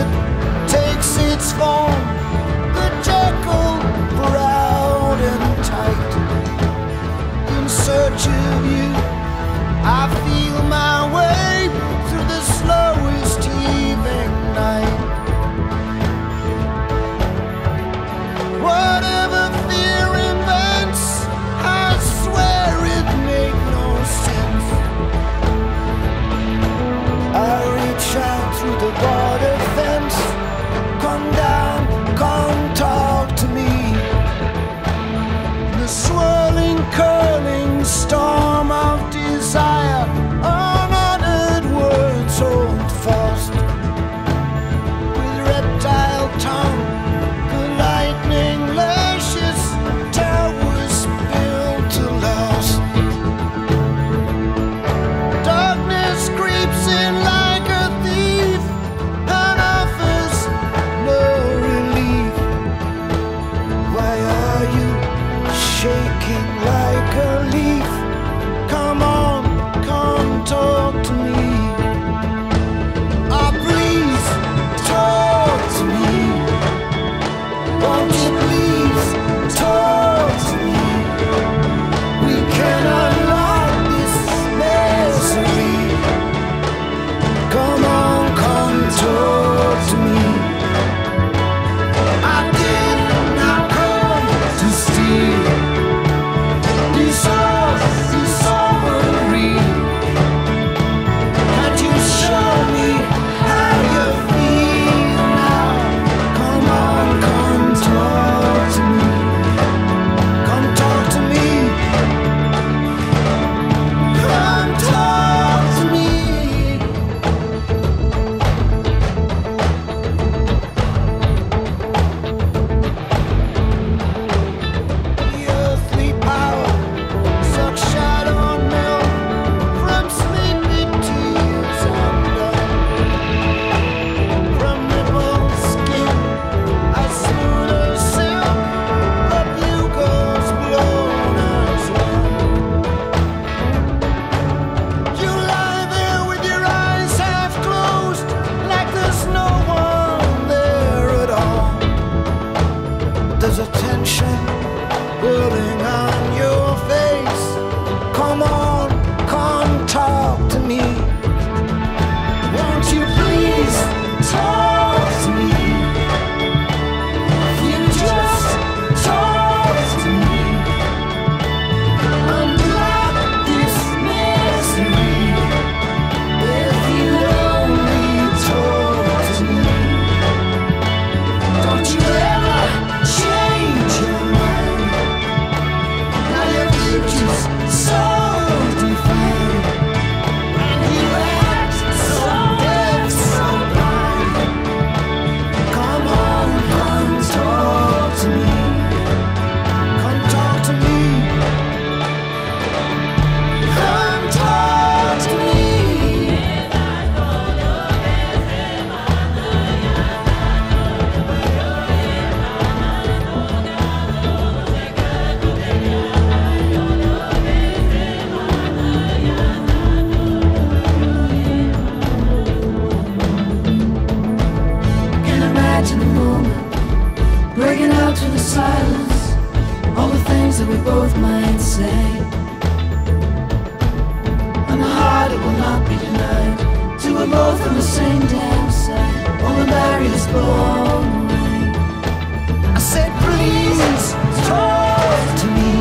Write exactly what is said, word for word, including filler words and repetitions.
spirit takes its form, the jackal proud and tight. In search of you, I feel my way through the slowest evening night. Whatever fear invents, I swear it make no sense. I reach out through the border fence. Come down, come talk to me. The swirling, curling storm of desire, unuttered words hold fast. With reptile tongue, the lightning lashes, towers built to last. Darkness creeps in like a thief and offers no relief. Why are you shaking like a leaf? Come on, come talk to me. Oh, please, talk to me. Won't you please talk to me? We can unlock this misery. Come on, come talk to me. I did not come to steal. These are, these are real. Can't you show me how you feel now? Come on, come talk to me. Come talk to me. Come talk to me. The earthly power sucks shadow and milk from sleepy tears undone. From nipple skin as smooth as silk, the bugles blown as one. You lie there with your eyes half closed, like there's no one there at all. There's a tension building on your face. Come on, come talk to me. Won't you please talk to me? If you just talk to me, unblock this misery. If you only talk to me, don't you ever change your mind. Now your future's so defined, and you act so deaf, so blind. Come on, come talk to me. Come talk to me. Come talk to me. Can imagine the moment breaking out through the silence, all the things that we both might say, and the heart it will not be denied, till we're both on the same damn side, all the barriers blown away. I said, please talk to me.